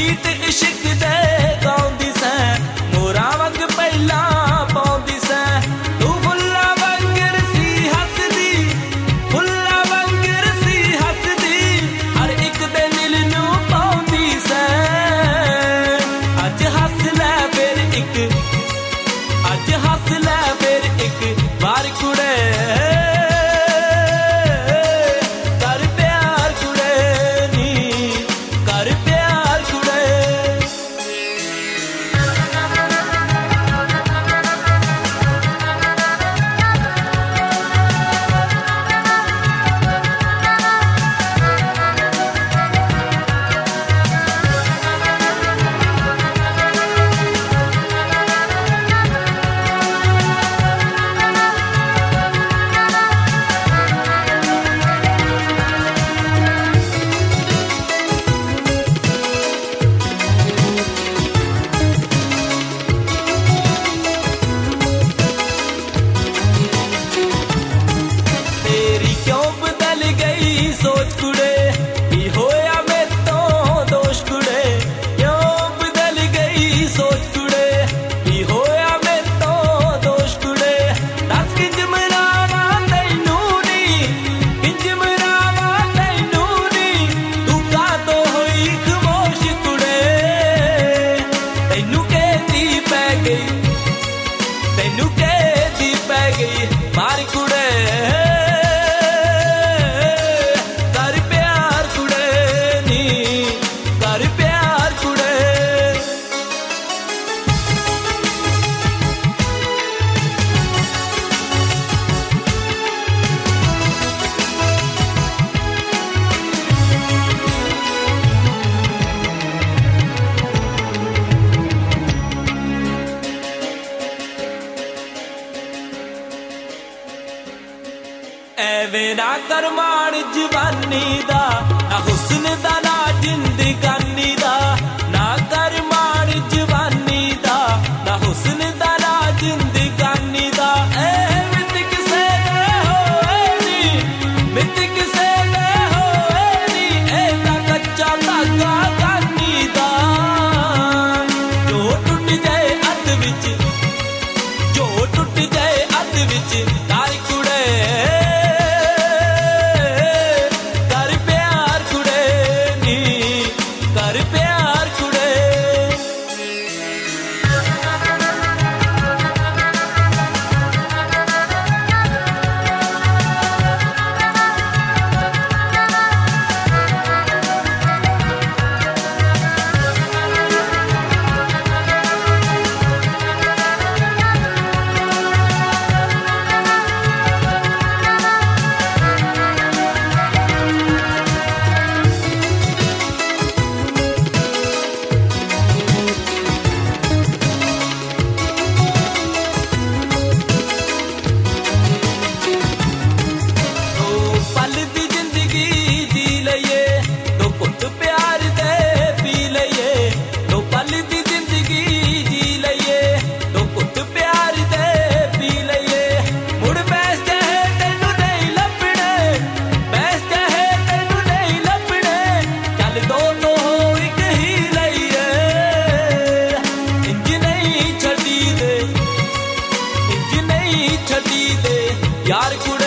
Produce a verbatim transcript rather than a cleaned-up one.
गीत इश्क दे गाउंदी सै मोरा वंग पहला पाउंदी सै तू फुल्ला वंगर सी हसदी फुल्ला वंगर सी हसदी हर एक दे दिल नू पाउंदी सै अज हस लै फिर एक अज हस लै फिर एक बार कुड़े सोच कुड़े की होया मैं तो दोष कुड़े क्यों बदल गई सोच कुड़े की होया मैं तो दोष कुड़े दस किंज मरावा तैनू नी किंज मरावा तैनू नी तू का तो होई खामोश कुड़े तैनू कहती पै गई तैनू कहती पै गई मार कुड़े एवें ना कर माण जवानी दा ना हुस्न दा ना जिंदगानी दा ना कर माण जवानी दा ना हुस्न दा ना जिंदगानी दा ए मित किसे ले होए नी मित किसे ले होए नी ए ता कच्चा धागा गानी दा जो टूट जाए अध विच जो टूट जाए अध विच तार कुड़े यार